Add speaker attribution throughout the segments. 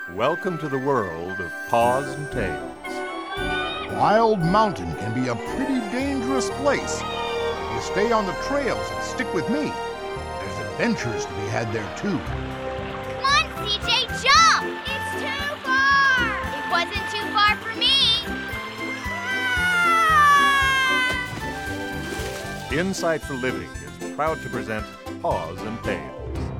Speaker 1: Welcome to the world of Paws and Tails.
Speaker 2: Wild Mountain can be a pretty dangerous place. If you stay on the trails and stick with me, there's adventures to be had there too.
Speaker 3: Come on, CJ, jump! It's too far! It wasn't too far for me!
Speaker 1: Insight for Living is proud to present Paws and Tails.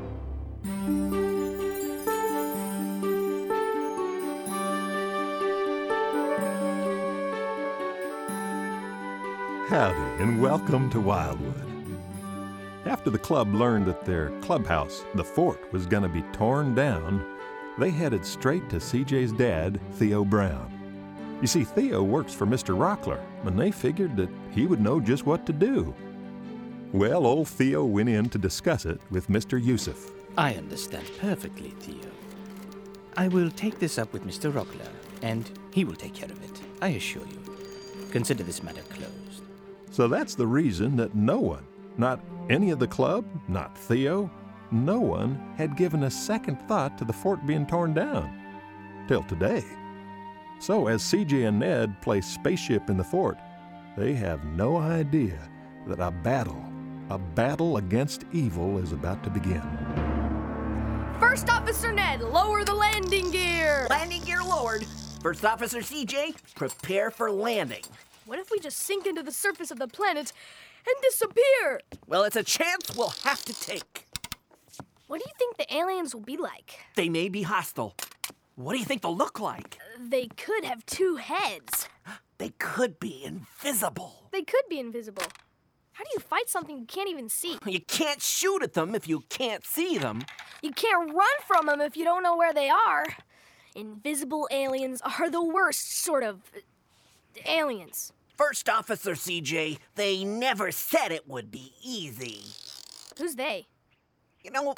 Speaker 1: Howdy, and welcome to Wildwood. After the club learned that their clubhouse, the fort, was going to be torn down, they headed straight to CJ's dad, Theo Brown. You see, Theo works for Mr. Rockler, and they figured that he would know just what to do. Well, old Theo went in to discuss it with Mr. Yusuf.
Speaker 4: I understand perfectly, Theo. I will take this up with Mr. Rockler, and he will take care of it, I assure you. Consider this matter closed.
Speaker 1: So that's the reason that no one, not any of the club, not Theo, no one had given a second thought to the fort being torn down. Till today. So as CJ and Ned play spaceship in the fort, they have no idea that a battle against evil is about to begin.
Speaker 5: First Officer Ned, lower the landing gear!
Speaker 6: Landing gear lowered. First Officer CJ, prepare for landing.
Speaker 5: What if we just sink into the surface of the planet and disappear?
Speaker 6: Well, it's a chance we'll have to take.
Speaker 5: What do you think the aliens will be like?
Speaker 6: They may be hostile. What do you think they'll look like?
Speaker 5: They could have two heads.
Speaker 6: They could be invisible.
Speaker 5: They could be invisible. How do you fight something you can't even see?
Speaker 6: You can't shoot at them if you can't see them.
Speaker 5: You can't run from them if you don't know where they are. Invisible aliens are the worst sort of aliens.
Speaker 6: First Officer CJ, they never said it would be easy.
Speaker 5: Who's they?
Speaker 6: You know,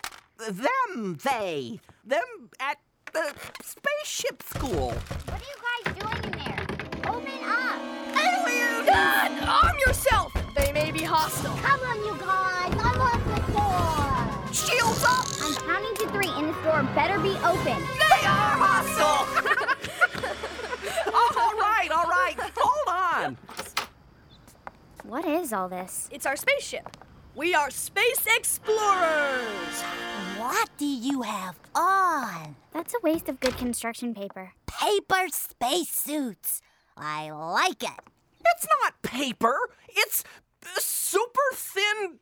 Speaker 6: them at the spaceship school.
Speaker 3: What are you guys doing in there? Open up!
Speaker 6: Aliens!
Speaker 5: God, arm yourself! They may be hostile.
Speaker 3: Come on, you guys! Unlock the door!
Speaker 6: Shields up!
Speaker 3: I'm counting to 3 and this door better be open.
Speaker 6: They are hostile! All right. Hold on.
Speaker 3: What is all this?
Speaker 5: It's our spaceship. We are space explorers!
Speaker 7: What do you have on?
Speaker 3: That's a waste of good construction paper.
Speaker 7: Paper spacesuits. I like it.
Speaker 6: It's not paper. It's super thin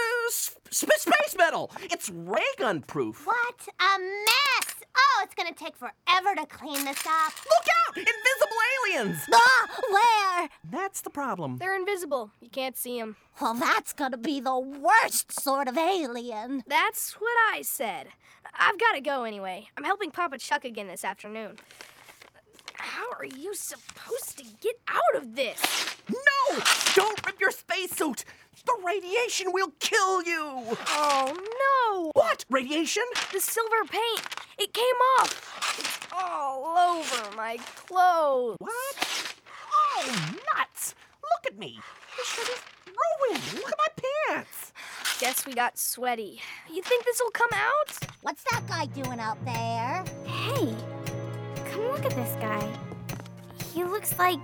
Speaker 6: space metal. It's ray gun proof.
Speaker 7: What a mess! Oh, it's gonna take forever to clean this up.
Speaker 6: Look out! Invisible aliens!
Speaker 7: Ah, where?
Speaker 6: That's the problem.
Speaker 5: They're invisible. You can't see them.
Speaker 7: Well, that's gonna be the worst sort of alien.
Speaker 5: That's what I said. I've got to go anyway. I'm helping Papa Chuck again this afternoon. How are you supposed to get out of this?
Speaker 6: No! Don't rip your spacesuit! The radiation will kill you!
Speaker 5: Oh, no!
Speaker 6: What? Radiation?
Speaker 5: The silver paint. It came off. It's all over my clothes.
Speaker 6: What? Oh, nuts! Look at me. This shirt is ruined. Look at my pants.
Speaker 5: Guess we got sweaty. You think this will come out?
Speaker 7: What's that guy doing out there?
Speaker 3: Hey, come look at this guy. He looks like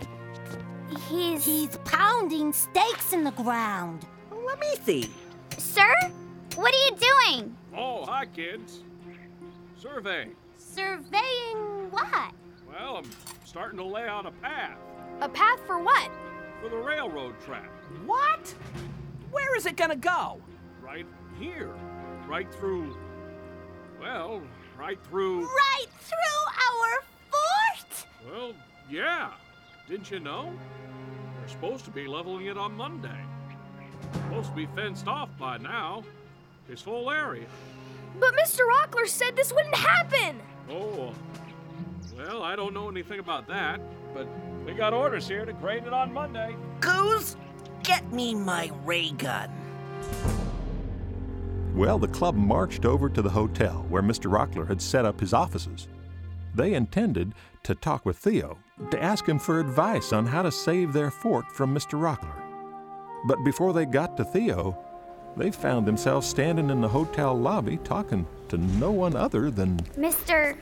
Speaker 7: He's pounding stakes in the ground.
Speaker 6: Let me see.
Speaker 3: Sir? What are you doing?
Speaker 8: Oh, hi, kids. Surveying.
Speaker 3: Surveying what?
Speaker 8: Well, I'm starting to lay out a path
Speaker 5: A path for what?
Speaker 8: for the railroad track.
Speaker 6: What? Where is it gonna go?
Speaker 8: Right here. Right through... Well, right through...
Speaker 7: Right through our fort?
Speaker 8: Well, yeah. Didn't you know? They're supposed to be leveling it on Monday. Supposed to be fenced off by now. This whole area.
Speaker 5: But Mr. Rockler said this wouldn't happen.
Speaker 8: Oh, well, I don't know anything about that, but we got orders here to grade it on Monday.
Speaker 6: Goose, get me my ray gun.
Speaker 1: Well, the club marched over to the hotel where Mr. Rockler had set up his offices. They intended to talk with Theo to ask him for advice on how to save their fort from Mr. Rockler. But before they got to Theo, they found themselves standing in the hotel lobby talking to no one other than
Speaker 3: Mr. Rockler.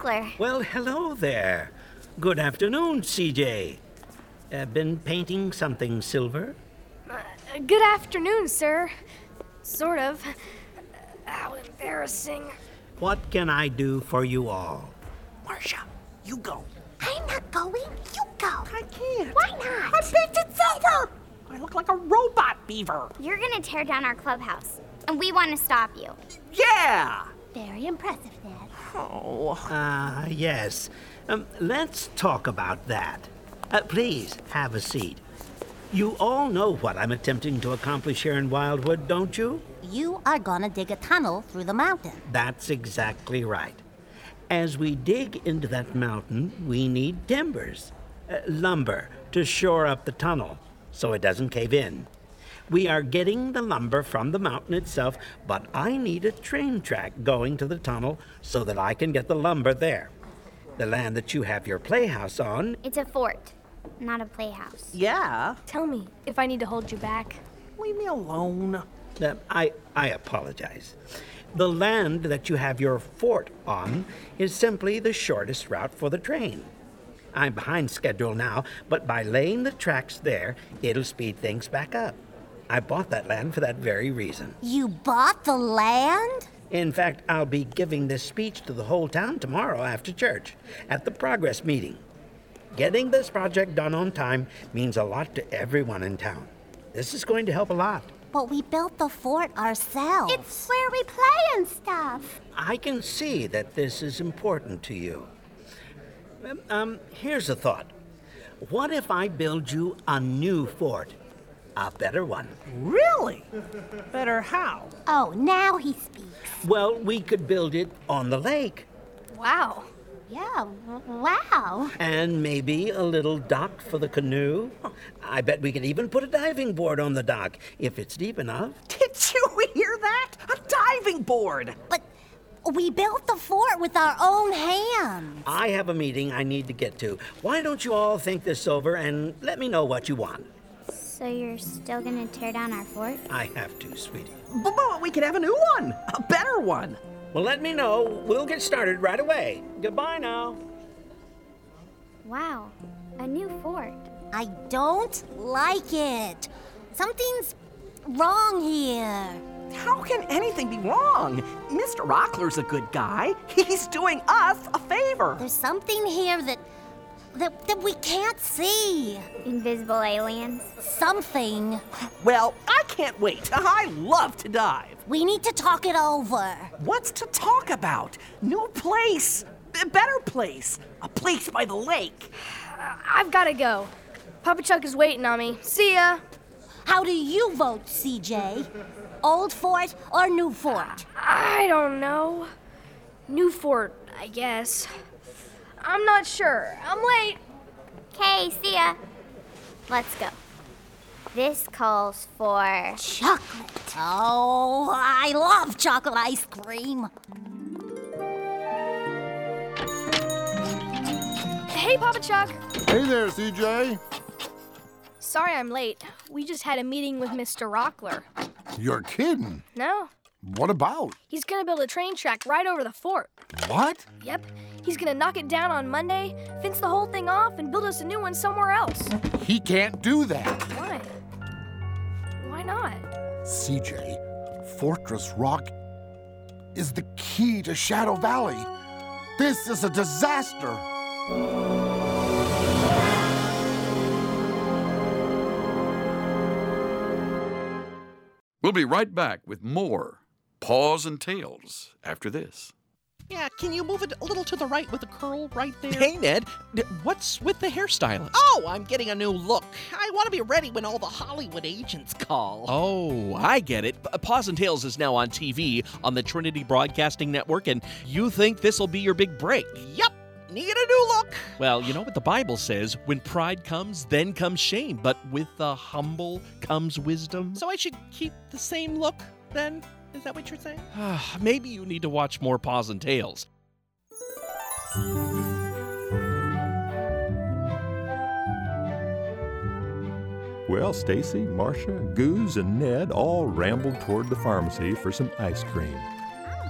Speaker 3: Rockler.
Speaker 9: Well, hello there. Good afternoon, CJ. Been painting something silver?
Speaker 5: Good afternoon, sir. Sort of. How embarrassing.
Speaker 9: What can I do for you all?
Speaker 6: Marcia, you go.
Speaker 7: I'm not going. You go.
Speaker 6: I can't.
Speaker 7: Why not?
Speaker 6: I painted silver. I look like a robot beaver.
Speaker 3: You're gonna tear down our clubhouse, and we want to stop you.
Speaker 6: Yeah.
Speaker 7: Very impressive, Dad.
Speaker 6: Oh.
Speaker 9: Yes. Let's talk about that. Please, have a seat. You all know what I'm attempting to accomplish here in Wildwood, don't you?
Speaker 7: You are gonna dig a tunnel through the mountain.
Speaker 9: That's exactly right. As we dig into that mountain, we need timbers, lumber, to shore up the tunnel so it doesn't cave in. We are getting the lumber from the mountain itself, but I need a train track going to the tunnel so that I can get the lumber there. The land that you have your playhouse on,
Speaker 3: It's a fort, not a playhouse.
Speaker 6: Yeah.
Speaker 5: Tell me if I need to hold you back.
Speaker 6: Leave me alone.
Speaker 9: I apologize. The land that you have your fort on is simply the shortest route for the train. I'm behind schedule now, but by laying the tracks there, it'll speed things back up. I bought that land for that very reason.
Speaker 7: You bought the land?
Speaker 9: In fact, I'll be giving this speech to the whole town tomorrow after church at the progress meeting. Getting this project done on time means a lot to everyone in town. This is going to help a lot.
Speaker 7: But we built the fort ourselves.
Speaker 3: It's where we play and stuff.
Speaker 9: I can see that this is important to you. Here's a thought. What if I build you a new fort? A better one.
Speaker 6: Really? Better how?
Speaker 7: Oh, now he speaks.
Speaker 9: Well, we could build it on the lake.
Speaker 5: Wow.
Speaker 7: Yeah, wow.
Speaker 9: And maybe a little dock for the canoe. I bet we could even put a diving board on the dock if it's deep enough.
Speaker 6: Did you hear that? A diving board.
Speaker 7: But we built the fort with our own hands.
Speaker 9: I have a meeting I need to get to. Why don't you all think this over and let me know what you want?
Speaker 3: So you're still gonna tear down our fort?
Speaker 9: I have to, sweetie.
Speaker 6: But we could have a new one. A better one.
Speaker 9: Well, let me know. We'll get started right away. Goodbye now.
Speaker 3: Wow, a new fort.
Speaker 7: I don't like it. Something's wrong here.
Speaker 6: How can anything be wrong? Mr. Rockler's a good guy. He's doing us a favor.
Speaker 7: There's something here that we can't see.
Speaker 3: Invisible aliens.
Speaker 7: Something.
Speaker 6: Well, I can't wait. I love to dive.
Speaker 7: We need to talk it over.
Speaker 6: What's to talk about? New place. A better place. A place by the lake.
Speaker 5: I've got to go. Papa Chuck is waiting on me. See ya.
Speaker 7: How do you vote, CJ? Old fort or new fort?
Speaker 5: I don't know. New fort, I guess. I'm not sure. I'm late.
Speaker 3: Okay, see ya. Let's go. This calls for...
Speaker 7: Chocolate. Oh, I love chocolate ice cream.
Speaker 5: Hey, Papa Chuck.
Speaker 2: Hey there, CJ.
Speaker 5: Sorry I'm late. We just had a meeting with Mr. Rockler.
Speaker 2: You're kidding.
Speaker 5: No,
Speaker 2: What about?
Speaker 5: he's gonna build a train track right over the fort.
Speaker 2: What?
Speaker 5: Yep. He's gonna knock it down on Monday, fence the whole thing off, and build us a new one somewhere else.
Speaker 2: He can't do that.
Speaker 5: Why? Why not?
Speaker 2: CJ, Fortress Rock is the key to Shadow Valley. This is a disaster.
Speaker 10: We'll be right back with more Paws and Tales after this.
Speaker 11: Yeah, can you move it a little to the right with the curl right there?
Speaker 12: Hey, Ned, what's with the hairstylist?
Speaker 11: Oh, I'm getting a new look. I want to be ready when all the Hollywood agents call.
Speaker 12: Oh, I get it. Paws and Tales is now on TV on the Trinity Broadcasting Network, and you think this'll be your big break?
Speaker 11: Yup, need a new look.
Speaker 12: Well, you know what the Bible says, when pride comes, then comes shame, but with the humble comes wisdom.
Speaker 11: So I should keep the same look, then? Is that what you're saying?
Speaker 12: Maybe you need to watch more Paws and Tales.
Speaker 1: Well, Stacy, Marcia, Goose, and Ned all rambled toward the pharmacy for some ice cream.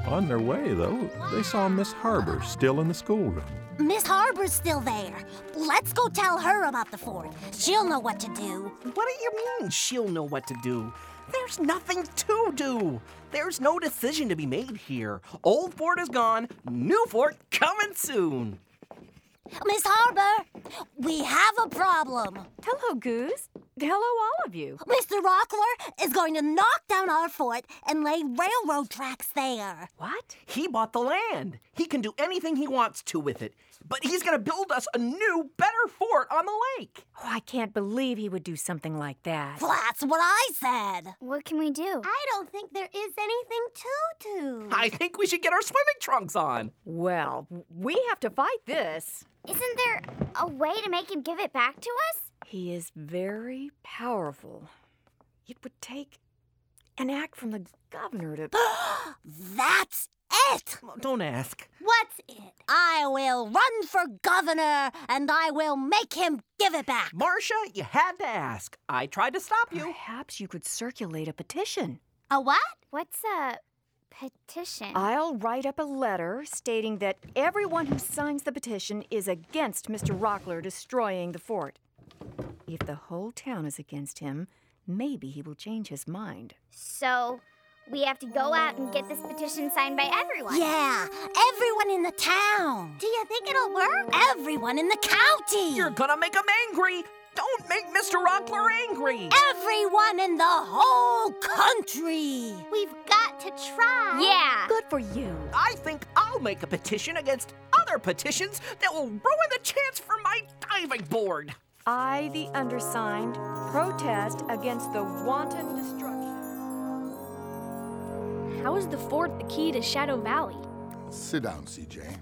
Speaker 1: On their way, though, they saw Miss Harbor still in the schoolroom.
Speaker 7: Miss Harbor's still there. Let's go tell her about the fort. She'll know what to do.
Speaker 6: What do you mean she'll know what to do? There's nothing to do. There's no decision to be made here. Old fort is gone, new fort coming soon.
Speaker 7: Miss Harbor, we have a problem.
Speaker 13: Hello, Goose. Hello, all of you.
Speaker 7: Mr. Rockler is going to knock down our fort and lay railroad tracks there.
Speaker 6: What? He bought the land. He can do anything he wants to with it. But he's going to build us a new, better fort on the lake.
Speaker 13: Oh, I can't believe he would do something like that.
Speaker 7: That's what I said.
Speaker 3: What can we do?
Speaker 7: I don't think there is anything to do.
Speaker 6: I think we should get our swimming trunks on.
Speaker 13: Well, we have to fight this.
Speaker 3: Isn't there a way to make him give it back to us?
Speaker 13: He is very powerful. It would take an act from the governor to...
Speaker 7: That's it!
Speaker 6: Don't ask.
Speaker 7: What's it? I will run for governor, and I will make him give it back.
Speaker 6: Marcia, you had to ask. I tried to stop you.
Speaker 13: Perhaps you could circulate a petition.
Speaker 7: A what?
Speaker 3: What's a petition?
Speaker 13: I'll write up a letter stating that everyone who signs the petition is against Mr. Rockler destroying the fort. If the whole town is against him, maybe he will change his mind.
Speaker 3: So, we have to go out and get this petition signed by everyone.
Speaker 7: Yeah, everyone in the town. Do you think it'll work? Everyone in the county.
Speaker 6: You're gonna make him angry. Don't make Mr. Rockler angry.
Speaker 7: Everyone in the whole country. We've got to try.
Speaker 3: Yeah.
Speaker 13: Good for you.
Speaker 6: I think I'll make a petition against other petitions that will ruin the chance for my diving board.
Speaker 13: I, the undersigned, protest against the wanton destruction.
Speaker 5: How is the fort the key to Shadow Valley?
Speaker 2: Sit down, CJ.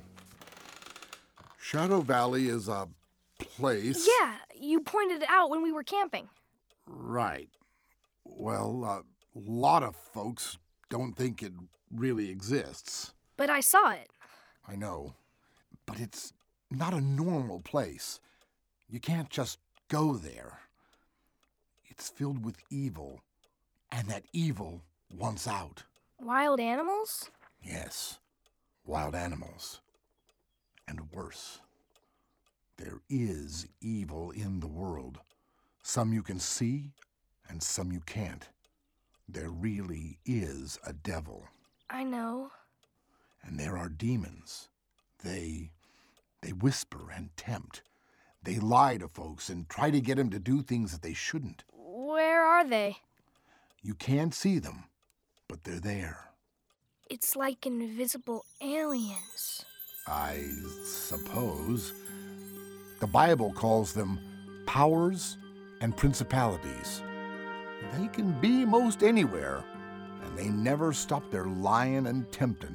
Speaker 2: Shadow Valley is a place...
Speaker 5: Yeah, you pointed it out when we were camping.
Speaker 2: Right. Well, a lot of folks don't think it really exists.
Speaker 5: But I saw it.
Speaker 2: I know. But it's not a normal place. You can't just go there. It's filled with evil, and that evil wants out.
Speaker 5: Wild animals?
Speaker 2: Yes, wild animals. And worse. There is evil in the world. Some you can see, and some you can't. There really is a devil.
Speaker 5: I know.
Speaker 2: And there are demons. They whisper and tempt. They lie to folks and try to get them to do things that they shouldn't.
Speaker 5: Where are they?
Speaker 2: You can't see them, but they're there.
Speaker 5: It's like invisible aliens.
Speaker 2: I suppose. The Bible calls them powers and principalities. They can be most anywhere, and they never stop their lying and tempting.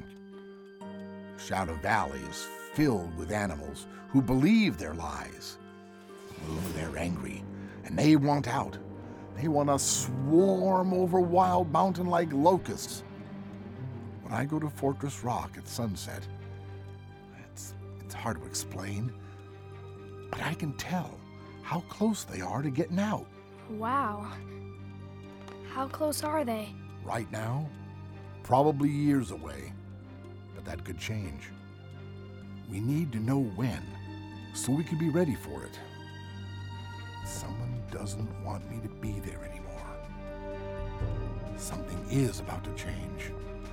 Speaker 2: Shadow Valley is filled with animals who believe their lies. Oh, they're angry, and they want out. They want to swarm over Wild Mountain like locusts. When I go to Fortress Rock at sunset, it's hard to explain, but I can tell how close they are to getting out.
Speaker 5: Wow. How close are they?
Speaker 2: Right now, probably years away, but that could change. We need to know when, so we can be ready for it. Someone doesn't want me to be there anymore. Something is about to change.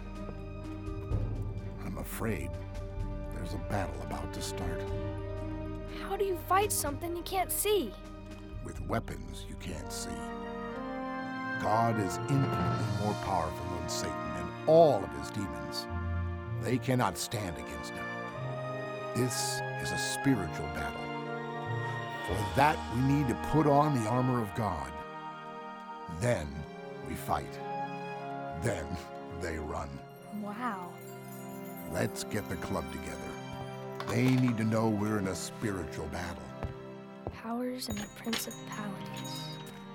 Speaker 2: I'm afraid there's a battle about to start.
Speaker 5: How do you fight something you can't see?
Speaker 2: With weapons you can't see. God is infinitely more powerful than Satan and all of his demons. They cannot stand against him. This is a spiritual battle. For that, we need to put on the armor of God. Then we fight. Then they run.
Speaker 5: Wow.
Speaker 2: Let's get the club together. They need to know we're in a spiritual battle.
Speaker 5: Powers and the principalities.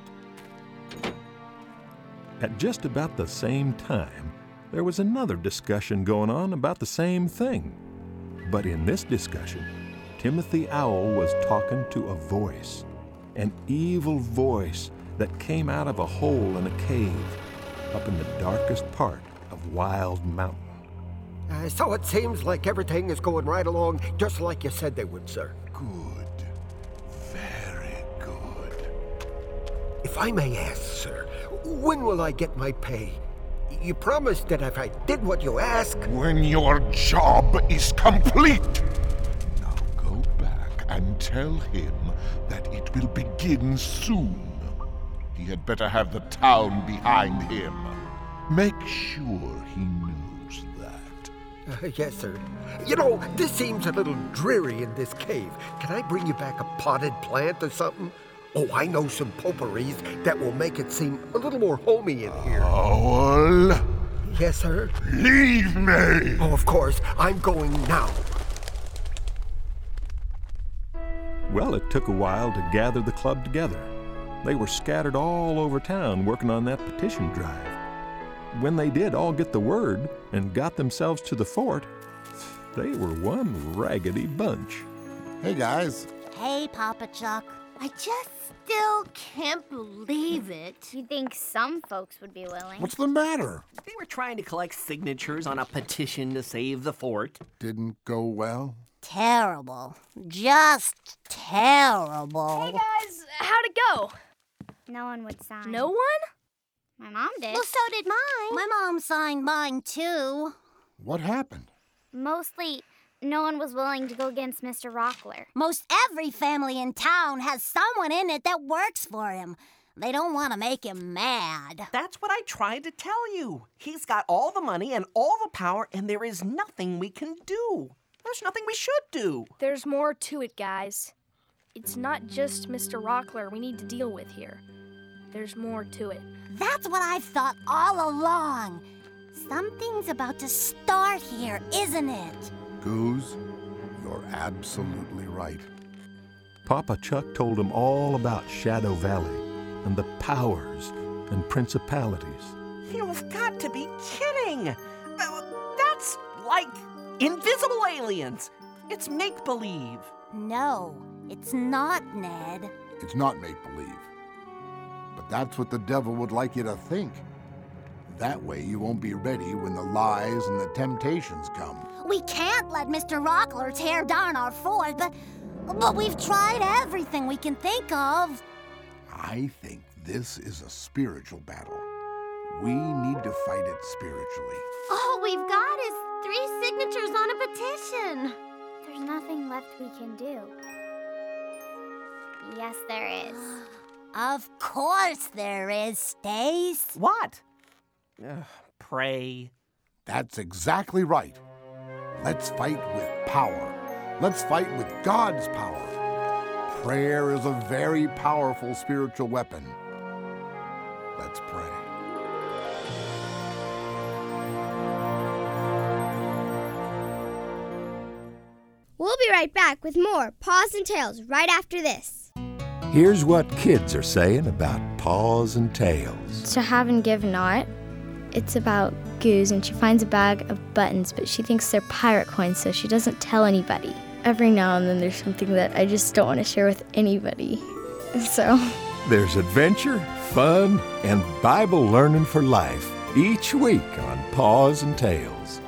Speaker 1: At just about the same time, there was another discussion going on about the same thing. But in this discussion, Timothy Owl was talking to a voice, an evil voice that came out of a hole in a cave up in the darkest part of Wild Mountain.
Speaker 14: So it seems like everything is going right along just like you said they would, sir.
Speaker 2: Good. Very good.
Speaker 14: If I may ask, sir, when will I get my pay? You promised that if I did what you ask...
Speaker 15: When your job is complete. Now go back and tell him that it will begin soon. He had better have the town behind him. Make sure he knows that.
Speaker 14: Yes, sir. You know, this seems a little dreary in this cave. Can I bring you back a potted plant or something? Oh, I know some potpourris that will make it seem a little more homey in here.
Speaker 15: Owl!
Speaker 14: Yes, sir?
Speaker 15: Leave me!
Speaker 14: Oh, of course. I'm going now.
Speaker 1: Well, it took a while to gather the club together. They were scattered all over town working on that petition drive. When they did all get the word and got themselves to the fort, they were one raggedy bunch.
Speaker 2: Hey, guys.
Speaker 7: Hey, Papa Chuck.
Speaker 3: I just still can't believe it. You think some folks would be willing?
Speaker 2: What's the matter?
Speaker 6: They were trying to collect signatures on a petition to save the fort.
Speaker 2: Didn't go well?
Speaker 7: Terrible. Just terrible.
Speaker 5: Hey, guys, how'd it go?
Speaker 3: No one would sign.
Speaker 5: No one?
Speaker 3: My mom did.
Speaker 7: Well, so did mine. My mom signed mine, too.
Speaker 2: What happened?
Speaker 3: Mostly, no one was willing to go against Mr. Rockler.
Speaker 7: Most every family in town has someone in it that works for him. They don't want to make him mad.
Speaker 6: That's what I tried to tell you. He's got all the money and all the power, and there is nothing we can do. There's nothing we should do.
Speaker 5: There's more to it, guys. It's not just Mr. Rockler we need to deal with here. There's more to it.
Speaker 7: That's what I've thought all along. Something's about to start here, isn't it?
Speaker 2: Goose, you're absolutely right.
Speaker 1: Papa Chuck told them all about Shadow Valley and the powers and principalities.
Speaker 6: You've got to be kidding. That's like invisible aliens. It's make-believe.
Speaker 7: No, it's not, Ned.
Speaker 2: It's not make-believe. But that's what the devil would like you to think. That way you won't be ready when the lies and the temptations come.
Speaker 7: We can't let Mr. Rockler tear down our fort, but we've tried everything we can think of.
Speaker 2: I think this is a spiritual battle. We need to fight it spiritually.
Speaker 3: All we've got is 3 signatures on a petition. There's nothing left we can do. Yes, there is.
Speaker 7: Of course there is, Stace.
Speaker 6: What? Pray.
Speaker 2: That's exactly right. Let's fight with power. Let's fight with God's power. Prayer is a very powerful spiritual weapon. Let's pray.
Speaker 16: We'll be right back with more Paws and Tales right after this.
Speaker 17: Here's what kids are saying about Paws and Tales.
Speaker 18: To have and give not. It's about Goose, and she finds a bag of buttons, but she thinks they're pirate coins, so she doesn't tell anybody. Every now and then there's something that I just don't want to share with anybody. So
Speaker 1: There's adventure, fun, and Bible learning for life each week on Paws and Tales.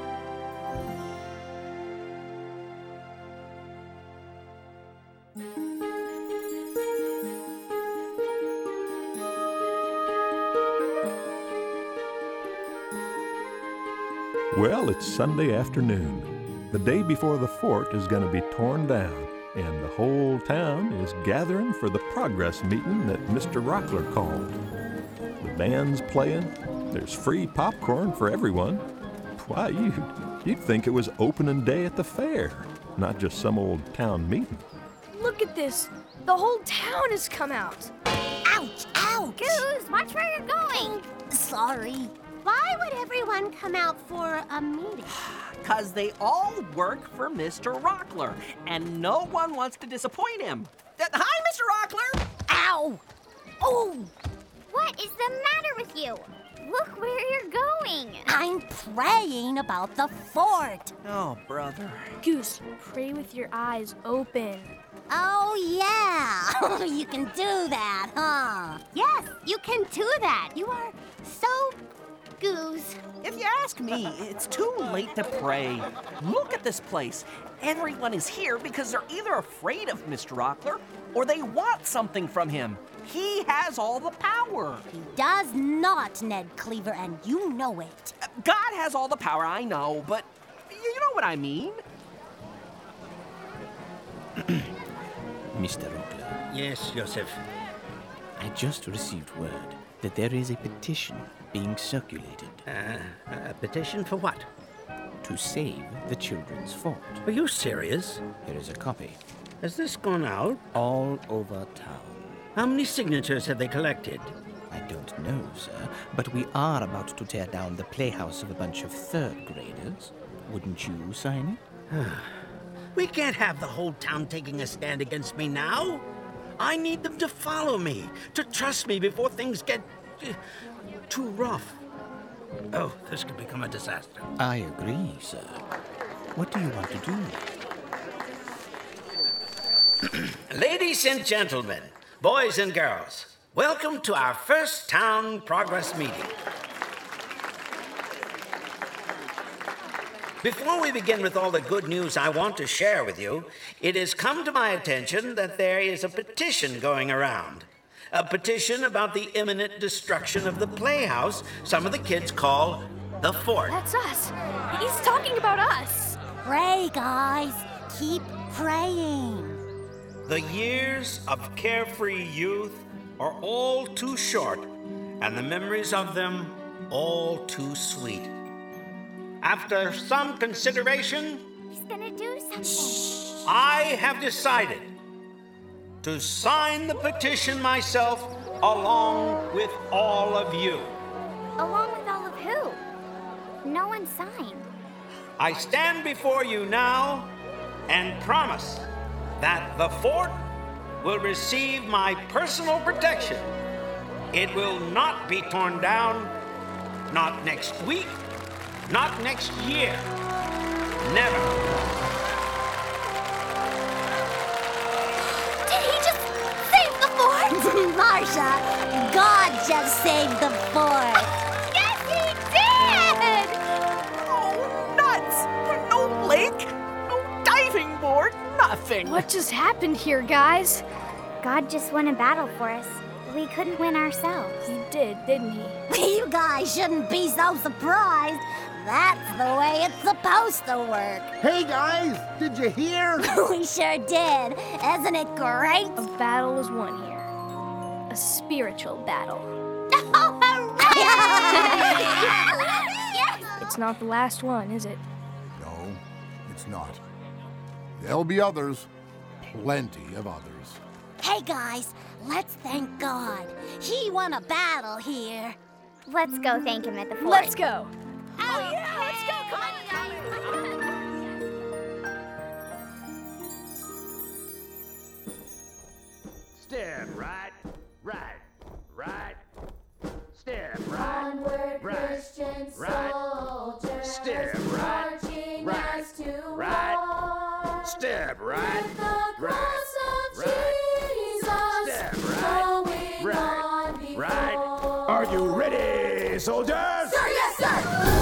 Speaker 1: Well, it's Sunday afternoon. The day before the fort is going to be torn down, and the whole town is gathering for the progress meeting that Mr. Rockler called. The band's playing. There's free popcorn for everyone. Why, you'd think it was opening day at the fair, not just some old town meeting.
Speaker 5: Look at this. The whole town has come out.
Speaker 7: Ouch, ouch.
Speaker 3: Goose, watch where you're going.
Speaker 7: Sorry.
Speaker 3: Why would everyone come out for a meeting?
Speaker 6: Because they all work for Mr. Rockler, and no one wants to disappoint him. Hi, Mr. Rockler!
Speaker 7: Ow! Oh!
Speaker 3: What is the matter with you? Look where you're going.
Speaker 7: I'm praying about the fort.
Speaker 6: Oh, brother.
Speaker 5: Goose, pray with your eyes open.
Speaker 7: Oh, yeah. You can do that, huh?
Speaker 3: Yes, you can do that. You are so
Speaker 16: Goose.
Speaker 6: If you ask me, it's too late to pray. Look at this place. Everyone is here because they're either afraid of Mr. Rockler or they want something from him. He has all the power.
Speaker 7: He does not, Ned Cleaver, and you know it.
Speaker 6: God has all the power, I know, but you know what I mean.
Speaker 4: Mr. Rockler.
Speaker 9: Yes, Joseph.
Speaker 4: I just received word that there is a petition being circulated.
Speaker 9: A petition for what?
Speaker 4: To save the children's fort.
Speaker 9: Are you serious?
Speaker 4: Here is a copy.
Speaker 9: Has this gone out?
Speaker 4: All over town.
Speaker 9: How many signatures have they collected?
Speaker 4: I don't know, sir, but we are about to tear down the playhouse of a bunch of third graders. Wouldn't you sign it?
Speaker 9: We can't have the whole town taking a stand against me now. I need them to follow me, to trust me before things get too rough. Oh, this could become a disaster.
Speaker 4: I agree, sir. What do you want to do?
Speaker 9: Ladies and gentlemen, boys and girls, welcome to our first town progress meeting. Before we begin with all the good news I want to share with you, it has come to my attention that there is a petition going around. A petition about the imminent destruction of the playhouse some of the kids call the fort.
Speaker 5: That's us. He's talking about us.
Speaker 7: Pray, guys. Keep praying.
Speaker 9: The years of carefree youth are all too short, and the memories of them all too sweet. After some consideration,
Speaker 16: He's gonna do something.
Speaker 9: I have decided to sign the petition myself along with all of you.
Speaker 16: Along with all of who? No one signed.
Speaker 9: I stand before you now and promise that the fort will receive my personal protection. It will not be torn down, not next week, not next year. Never.
Speaker 16: Did he just save the fort?
Speaker 7: Marcia, God just saved the fort.
Speaker 16: Yes, he did!
Speaker 6: Oh, nuts! No lake, no diving board, nothing.
Speaker 5: What just happened here, guys?
Speaker 16: God just won a battle for us. We couldn't win ourselves.
Speaker 5: He did, didn't he?
Speaker 7: You guys shouldn't be so surprised. That's the way it's supposed to work.
Speaker 2: Hey, guys, did you hear?
Speaker 7: We sure did. Isn't it great?
Speaker 5: A battle is won here. A spiritual battle.
Speaker 7: Oh, hooray!
Speaker 5: Yes! It's not the last one, is it?
Speaker 2: No, it's not. There'll be others. Plenty of others.
Speaker 7: Hey, guys, let's thank God. He won a battle here.
Speaker 16: Let's go thank him at the fort.
Speaker 5: Let's go.
Speaker 7: Oh, yeah, let's go. Come on.
Speaker 19: Step right, step right,
Speaker 20: onward,
Speaker 19: right,
Speaker 20: Christian
Speaker 19: right,
Speaker 20: soldiers,
Speaker 19: step right,
Speaker 20: marching
Speaker 19: right,
Speaker 20: as to
Speaker 19: right,
Speaker 20: war,
Speaker 19: step right,
Speaker 20: with the cross of
Speaker 19: right,
Speaker 20: Jesus
Speaker 19: step right,
Speaker 20: going
Speaker 19: right,
Speaker 20: on before.
Speaker 19: right. Are you ready, soldiers?
Speaker 20: Sir, yes, sir!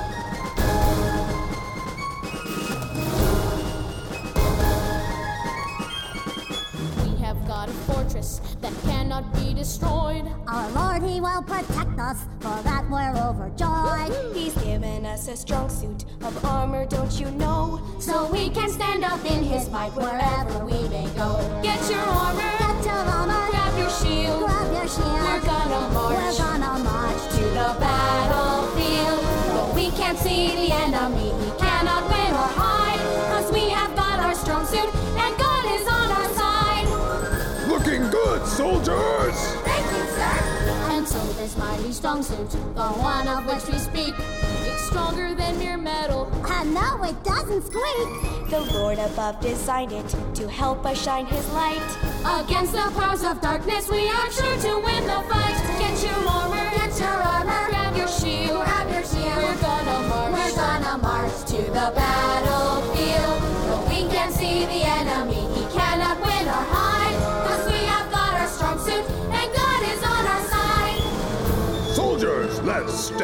Speaker 21: Got a fortress that cannot be destroyed.
Speaker 7: Our Lord, He will protect us, for that we're overjoyed.
Speaker 20: He's given us a strong suit of armor, don't you know?
Speaker 21: So we can stand up in His might wherever we may go.
Speaker 20: Get your armor,
Speaker 7: Get your armor,
Speaker 20: grab your shield,
Speaker 7: grab your shield.
Speaker 20: We're gonna march
Speaker 7: to
Speaker 20: the battlefield. Though we can't see the enemy, he cannot win or hide. 'Cause we have got our strong suit, and God is on our side.
Speaker 15: Looking good, soldiers!
Speaker 7: Thank you, sir.
Speaker 21: And so this mighty strong suit, the one of which we speak, it's stronger than mere metal.
Speaker 7: And no, it doesn't squeak.
Speaker 20: The Lord above designed it to help us shine His light.
Speaker 21: Against the powers of darkness, we are sure to win the fight.
Speaker 20: Get your armor,
Speaker 21: grab your shield, We're gonna march
Speaker 20: to the battlefield. Though we can't see the enemy, he cannot win or hide. 'Cause we have got our strong suit, and God is on our side.
Speaker 15: Soldiers, let's step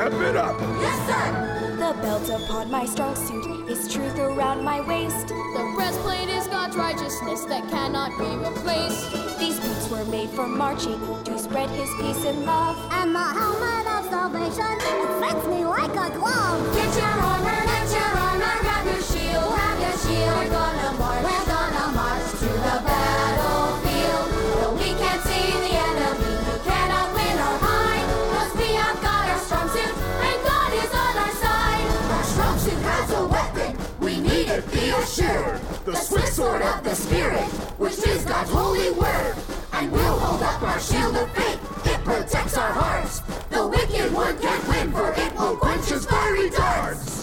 Speaker 19: Step it up!
Speaker 21: Yes, sir! The belt upon my strong suit is truth around my waist. The breastplate is God's righteousness that cannot be replaced. These boots were made for marching to spread his peace and love.
Speaker 7: And the helmet of salvation, it fits me like a glove.
Speaker 21: Get your armor, grab your shield, have your shield. We're gonna march to the battlefield. Though we can't see the enemy, we cannot win or hide. 'Cause we have got our strong suit, and God is on our side.
Speaker 19: Our strong suit has a weapon, we need it, be assured. The swift sword of the Spirit, which is God's holy word. And we'll hold up our shield of faith, it protects our hearts. The wicked one can't win, for it will quench his fiery darts.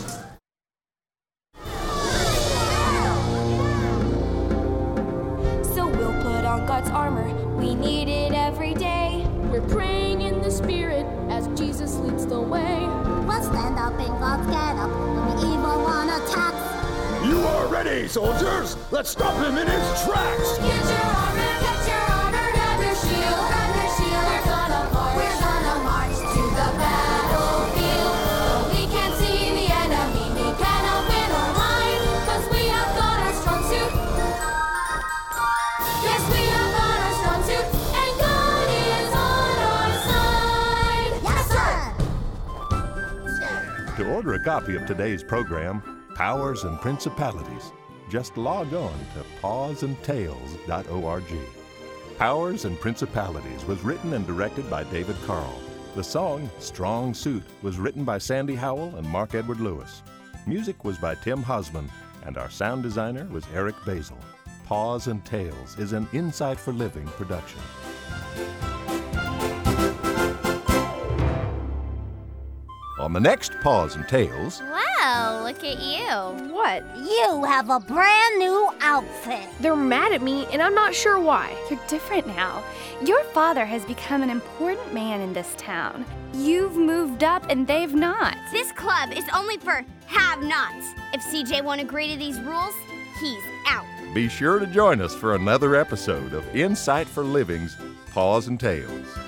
Speaker 21: So we'll put on God's armor, we need it every day. We're praying in the Spirit as Jesus leads the way.
Speaker 7: We'll stand up in God's get-up when the evil one attacks.
Speaker 19: You are ready, soldiers! Let's stop him in his tracks!
Speaker 21: Get your armor, grab your shield, We're gonna march to the battlefield. Though we can't see the enemy, we cannot win or hide. 'Cause we have got our strong suit. Yes, we have got our strong suit, and God is on our side. Yes, sir!
Speaker 1: To order a copy of today's program, Powers and Principalities, just log on to pawsandtails.org. Powers and Principalities was written and directed by David Carl. The song Strong Suit was written by Sandy Howell and Mark Edward Lewis. Music was by Tim Husman, and our sound designer was Eric Basil. Paws and Tails is an Insight for Living production. On the next Paws and Tails...
Speaker 3: Wow, look at you.
Speaker 5: What?
Speaker 7: You have a brand new outfit.
Speaker 5: They're mad at me, and I'm not sure why.
Speaker 8: You're different now. Your father has become an important man in this town. You've moved up and they've not.
Speaker 3: This club is only for have-nots. If CJ won't agree to these rules, he's out.
Speaker 1: Be sure to join us for another episode of Insight for Living's Paws and Tails.